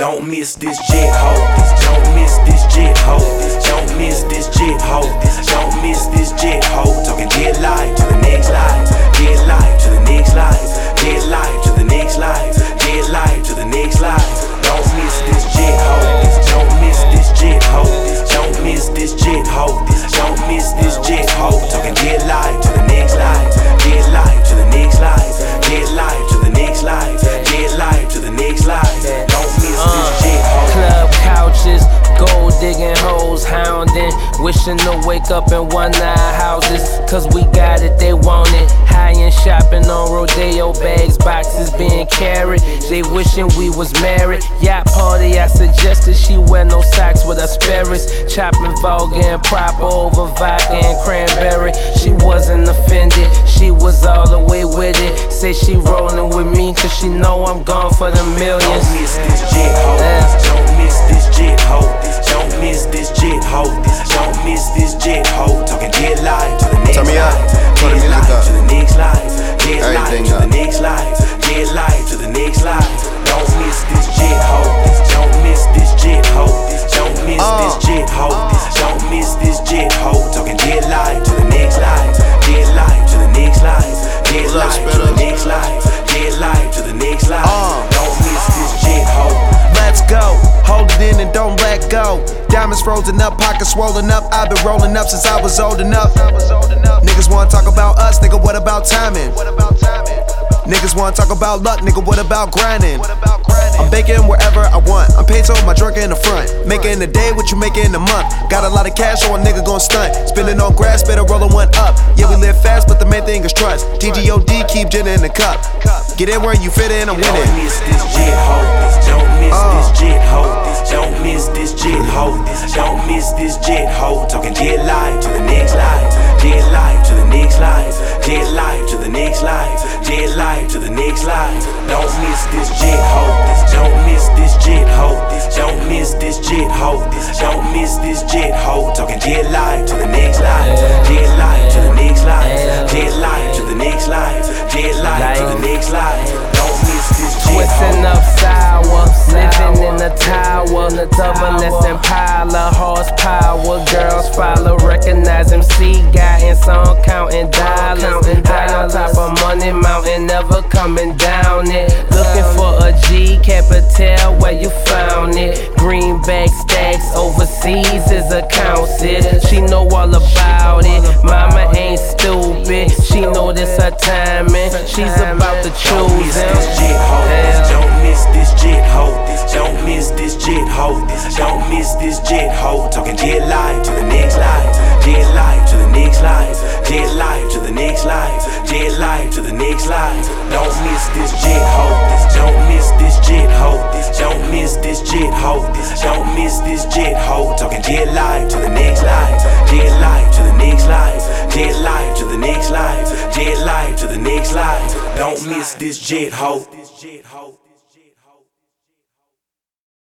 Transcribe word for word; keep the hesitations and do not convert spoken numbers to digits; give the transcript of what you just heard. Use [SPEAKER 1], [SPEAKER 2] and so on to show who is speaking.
[SPEAKER 1] Don't miss this jet ho. Don't miss this jet ho. Don't miss this jet ho. Don't miss this jet ho. Talking jet life to the next life. Jet life to the next life. Jet life to the next life. Jet life to the next life. Don't miss this jet ho. Don't miss this jet ho. Don't miss this jet ho. Don't miss this jet ho. Talking jet life to the next life. Jet life to the next life. Jet life to the next life. Jet life to the next life. Don't miss this jet ho.
[SPEAKER 2] Club couches, gold digging hoes, hounding, wishing to wake up in one eye houses. Cause we got it, they want it. High end shopping on rodeo bags, boxes being carried. They wishing we was married. Yacht party, I suggested she wear no socks with asparagus. Chopping vulgar and proper over vodka and cranberry. She wasn't offended, she was all the way with it. Say she rolling with me cause she know I'm gone for the millions.
[SPEAKER 1] Don't miss this jet ho. Don't miss this jet ho. Don't miss this jet ho. Don't miss this jet ho. Talking jet life to the next
[SPEAKER 3] Turn me up.
[SPEAKER 1] life.
[SPEAKER 3] Turn the
[SPEAKER 1] Jet
[SPEAKER 3] music
[SPEAKER 1] life
[SPEAKER 3] up.
[SPEAKER 1] to the next life. Jet life
[SPEAKER 3] Everything
[SPEAKER 1] to
[SPEAKER 3] up.
[SPEAKER 1] the next life. Jet life to the next life. Don't miss this jet ho. Don't miss this jet ho. Don't miss
[SPEAKER 3] Uh.
[SPEAKER 1] this jet ho. Don't miss this jet ho. Talking jet life to the next life. Jet life to the next life. Jet
[SPEAKER 3] What's up,
[SPEAKER 1] life to the
[SPEAKER 3] Spitters?
[SPEAKER 1] next life. Jet life to the next life.
[SPEAKER 3] Uh.
[SPEAKER 1] Don't miss this jet ho.
[SPEAKER 4] Let's go, hold it in and don't let go. Diamonds frozen up, pockets swollen up. I've been rolling up since I was old enough. Niggas wanna talk about us, nigga, what about timing? Niggas wanna talk about luck, nigga, what about grinding? I'm baking wherever I want, I'm paid so my drunk in the front. Making a day what you make in a month. Got a lot of cash, so a nigga gon' stunt. Spinning on grass, better rolling one up. Yeah, we live fast, but the main thing is trust. T G O D, keep gin in the cup. Get in where you fit in, I'm winning.
[SPEAKER 1] Don't miss this jet ho. Don't miss
[SPEAKER 4] Uh.
[SPEAKER 1] this jet ho. Don't miss this jet ho. Don't miss this jet ho. Talking jet life to the next life. Jet life to the next life. Jet life to the next life. Jet life to the next life. Don't miss this jet ho. Don't miss this jet ho. Don't miss this jet ho. Don't miss this jet ho. Talking jet life to the next life. Jet life to the next life. Jet life to the next life. Jet life to the next life. Don't miss this jet ho.
[SPEAKER 2] Twisting up sour, living in the tower, double S Impala, horsepower. Girls follow, recognize M C guy and song counting dollars. High on top of Money Mountain, never coming down it. Looking for a G, Capital, where you found it. Greenback stacks overseas is accounts it. She know all about it. Mama ain't stupid, she know this her timing. She's about to
[SPEAKER 1] Don't miss
[SPEAKER 2] choose
[SPEAKER 1] this
[SPEAKER 2] him.
[SPEAKER 1] jet ho. Don't miss this jet ho. Don't miss this jet ho. Don't miss this jet ho. Talking jet life to the next life. Jet life to the next life. Jet life to the next life. Jet life to the next life. Don't miss this jet ho. Don't miss this jet ho. Don't miss this jet ho. Don't miss this jet ho. Talking jet life to the next life. Jet life to the next life. Jet life to the next life. Jet life to the next life. Don't miss this jet ho.